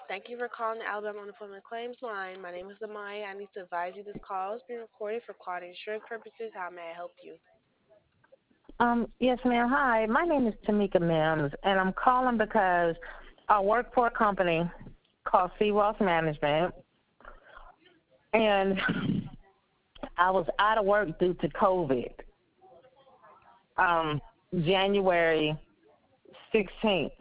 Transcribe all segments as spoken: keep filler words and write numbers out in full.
Thank you for calling the Alabama Unemployment Claims Line. My name is Amaya. I need to advise you this call is being recorded for quality insurance purposes. How may I help you? Um, yes, ma'am. Hi, my name is Tamika Mims, and I'm calling because I work for a company called Sea Wealth Management, and I was out of work due to COVID, um, January sixteenth.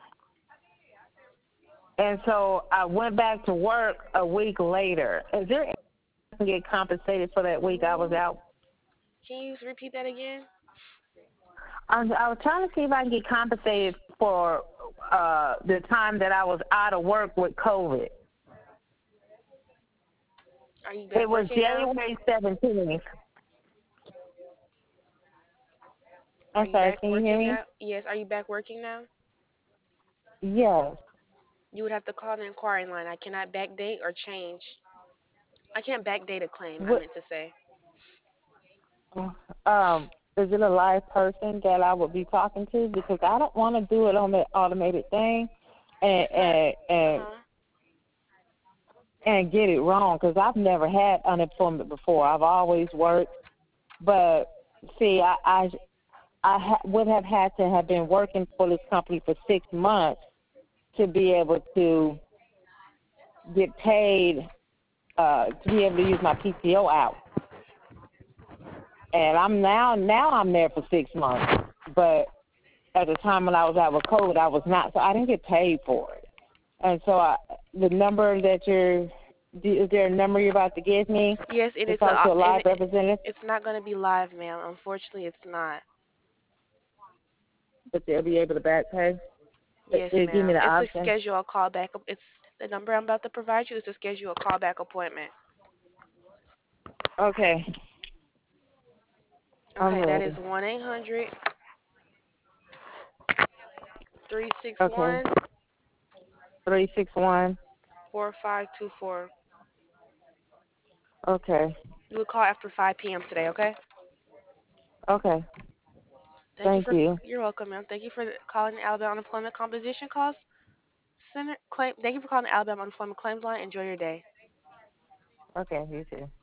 And so I went back to work a week later. Is there any way I can get compensated for that week I was out? Can you repeat that again? I was, I was trying to see if I can get compensated for uh, the time that I was out of work with COVID. Are you It back was working now? January seventeenth. Are I'm you sorry, back can you hear working me? now? Yes. Are you back working now? Yes. You would have to call the inquiry line. I cannot backdate or change. I can't backdate a claim, I What, meant to say. um, is it a live person that I would be talking to? Because I don't want to do it on that automated thing and It's not. and and, Uh-huh. and get it wrong. Because I've never had unemployment before. I've always worked, but see, I I, I ha- would have had to have been working for this company for six months to be able to get paid, uh, to be able to use my P T O out. And I'm now now I'm there for six months, but at the time when I was out with COVID, I was not, so I didn't get paid for it. And so I, the number that you're, is there a number you're about to give me Yes, it to is a, talk uh, to a and live it, representative? it's not going to be live, ma'am. Unfortunately, it's not. That they'll be able to back pay? They- Yes, They'll give me ma'am. the It's to option? schedule a callback. It's the number I'm about to provide you is to schedule a callback appointment. Okay, I'm Okay, that is ready. one eight hundred three six Okay, one three six one. four five two four. Okay, You would call after five p m today, okay? okay, Thank you thank for, you. you're welcome, ma'am. Thank you for calling the Alabama Unemployment Composition Calls Center. Claim, thank you for calling the Alabama Unemployment Claims Line. Enjoy your day. Okay, you too.